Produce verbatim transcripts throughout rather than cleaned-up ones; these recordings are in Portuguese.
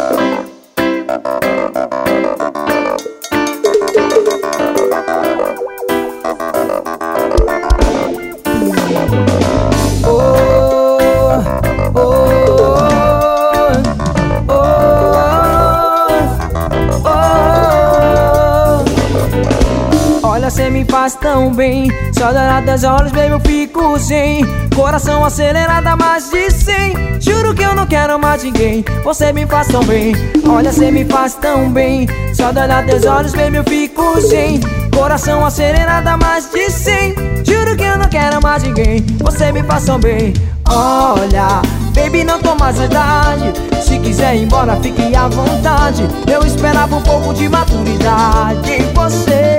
Olha, cê me faz tão bem. Só de olhar teus olhos, baby, eu fico sem. Coração acelerado a mais de cem. Juro que eu não quero mais ninguém. Você me faz tão bem. Olha, cê me faz tão bem. Só de olhar teus olhos, baby, eu fico sem. Coração acelerado a mais de cem. Juro que eu não quero mais ninguém. Você me faz tão bem. Olha, baby, não tô mais na idade. Se quiser ir embora, fique à vontade. Eu esperava um pouco de maturidade em você.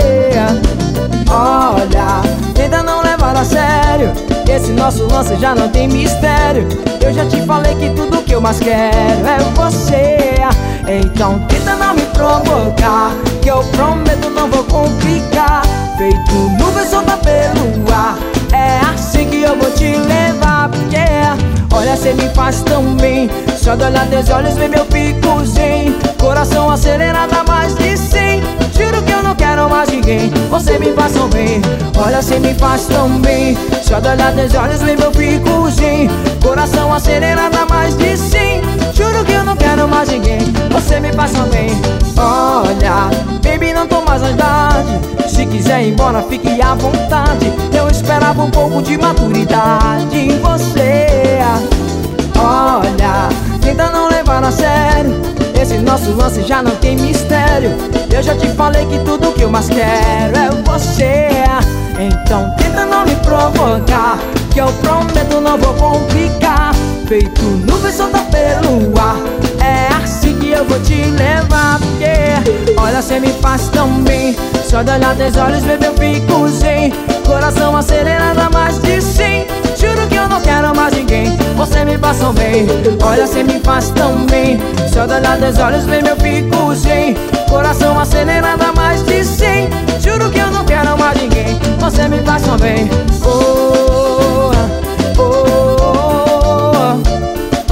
Olha, tenta não levar a sério. Esse nosso lance já não tem mistério. Eu já te falei que tudo que eu mais quero é você. Então tenta não me provocar, que eu prometo não vou complicar. Feito nuvem solta pelo ar, é assim que eu vou te levar. Yeah. Olha, cê me faz tão bem. Só de olhar teus olhos, baby, eu fico zen. Coração acelerado a mais de cem. Juro que eu não quero mais ninguém. Você me faz tão bem. Olha, cê me faz tão bem. Só de olhar teus olhos, baby, eu fico zen. Coração acelerado a mais de cem. Juro que eu não quero mais ninguém. Você me faz tão bem. Olha, baby, não tô mais na idade. Se quiser ir embora, fique à vontade. Eu esperava um pouco de maturidade em você. Olha, tenta não levar a sério. Esse nosso lance já não tem mistério. Eu já te falei que tudo que eu mais quero é você. Então tenta não me provocar, que eu prometo não vou complicar. Feito nuvem solta pelo ar, é assim que eu vou te levar. Yeah. Olha, cê me faz tão bem. Só de olhar teus olhos, baby, eu fico zen. Coração acelerado a mais de cem. Juro que eu não quero mais ninguém. Você me faz tão bem. Olha, cê me faz tão bem. Só de olhar teus olhos, baby, eu fico zen. Coração acelerado a mais de cem. Juro que eu não quero mais ninguém. Você me faz tão bem. Oh, oh, oh, oh,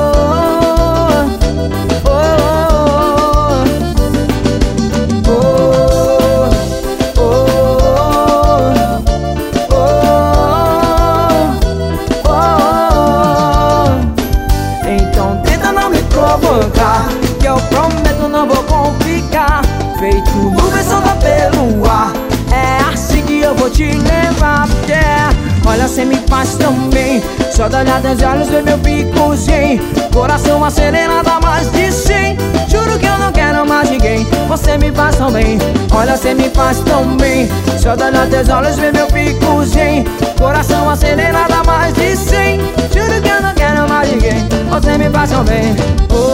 que eu prometo não vou complicar. Feito nuvem solta pelo ar, é assim que eu vou te levar. Yeah. Olha, cê me faz tão bem. Só de olhar teus olhos, baby, eu fico zen. Coração acelerado a mais de cem. Juro que eu não quero mais ninguém. Você me faz tão bem. Olha, cê me faz tão bem. Só de olhar teus olhos, baby, eu fico zen. Coração acelerado a mais de cem. Juro que eu não quero mais ninguém. Você me faz tão bem. Oh.